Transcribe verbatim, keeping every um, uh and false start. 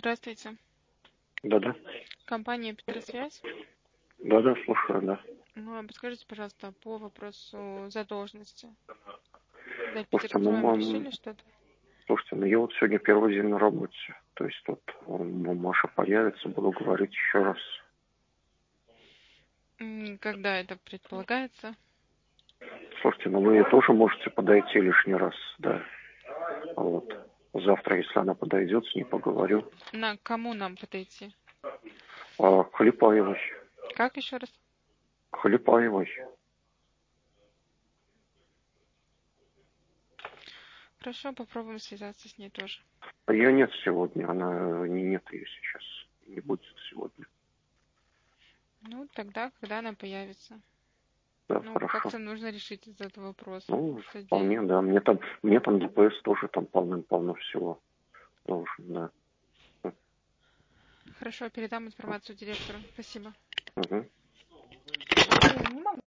Здравствуйте. Да-да. Компания Петросвязь. Да-да, слушаю, да. Ну, а подскажите, пожалуйста, по вопросу задолженности. До Слушайте, ну, Питерекстройм мам, решили что-то? слушайте, ну я вот сегодня первый день на работе. То есть вот м, Маша появится, буду говорить еще раз. М, Когда это предполагается? Слушайте, ну вы тоже можете подойти лишний раз, да. Вот. Завтра, если она подойдет, с ней поговорю. На кому нам подойти? А, Халипаевой. Как еще раз? Халипаевой. Хорошо, попробуем связаться с ней тоже. Ее нет сегодня, она не нет ее сейчас. Не будет сегодня. Ну, тогда, когда она появится. Да, Ну, хорошо. как-то нужно решить этот вопрос. Ну, Что вполне, делать? да. Мне там, мне там ДПС тоже там полным-полно всего должен, да. Хорошо, передам информацию директору. Спасибо. Угу.